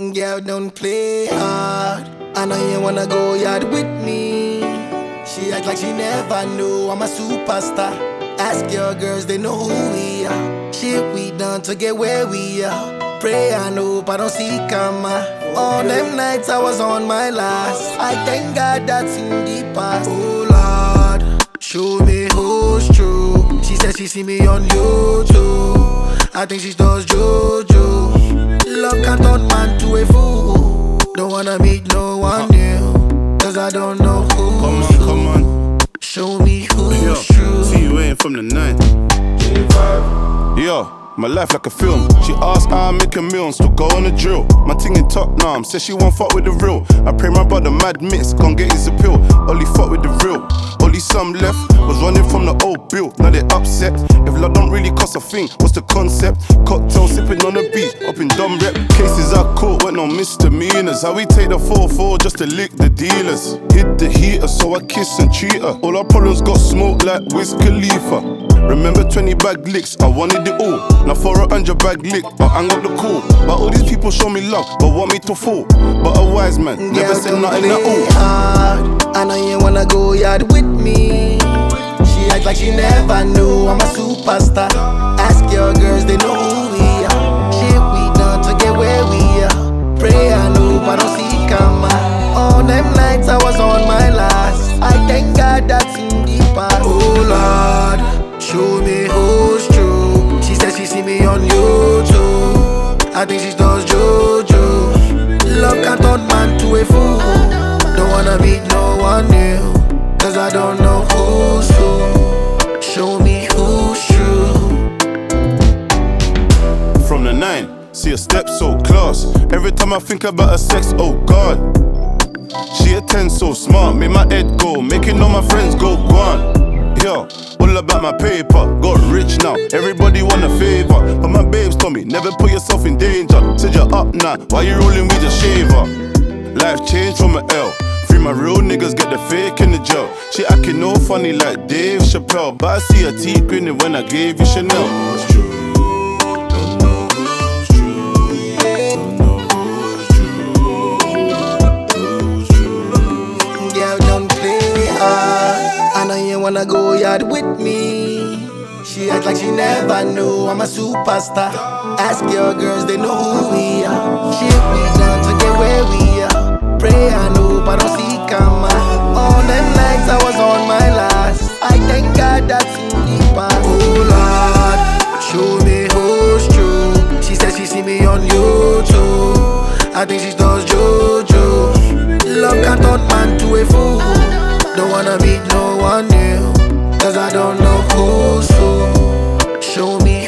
Girl, don't play hard. I know you wanna go yard with me. She act like she never knew I'm a superstar. Ask your girls, they know who we are. Shit we done to get where we are. Pray and hope I don't see karma. All them nights I was on my last. I thank God that's in the past. Oh Lord, show me who's true. She said she see me on YouTube. I think she does juju. Love can turn man to a fool. Don't wanna meet no one new, cause I don't know who's true. Come on. Show me who's true. See you waiting from the 9. Yo, my life like a film. She asked how I make a meal and still go on the drill. My ting in Tottenham, says she won't fuck with the real. I pray my brother mad mix, gon' get his appeal. Only fuck with the real. Only some left, was running from the old bill. Now they upset. If love don't really cost a thing, what's the concept? Cocktail sipping on the beach, up in dumb rep. Cases I caught went on misdemeanors. How we take the 4-4 just to lick the dealers. Hit the heater, so I kiss and treat her. All our problems got smoked like Wiz Khalifa. Remember 20 bag licks, I wanted it all. Now for 100 bag lick, I hang up the call. But all these people show me love, but want me to fall. But a wise man never said nothing at all. Hard. I know you wanna go yard with me. She act like she never knew I'm a superstar. Ask your girls, they know who we are. Shit we done to get where we are. Pray and hope I don't see karma. All them nights I was on my last. I thank God that's in the past. Oh Lord, show me who's true. She said she see me on YouTube. I think she does juju. Love can turn man to a fool. Don't wanna meet no one new, cause I don't know who's who. Show me who's true. From the 9, see a step so class. Every time I think about her sex, oh God. She a 10 so smart, make my head go, making all my friends go on. Yo, all about my paper, got rich now, everybody want a favor. But my babes told me, never put yourself in danger. Said you're up now, why you rolling with a shaver? Life changed from a L. Free my real niggas, get the fake in the jail. She acting no funny like Dave Chappelle, but I see her teeth grinning when I gave you Chanel. It's true. Don't know who's true. Don't know who's true. Who's true. Girl, don't play hard. I know you wanna go yard with me. She act like she never knew I'm a superstar. Ask your girls, they know who we are. Shit we done to get where we are. Pray and hope I don't see karma. All them nights I was on my last. I thank God that's in the past. Oh Lord, show me who's true. She said she see me on YouTube. I think she does juju. Love can turn man to a fool. Don't wanna meet no one new, cause I don't know who's who. Show me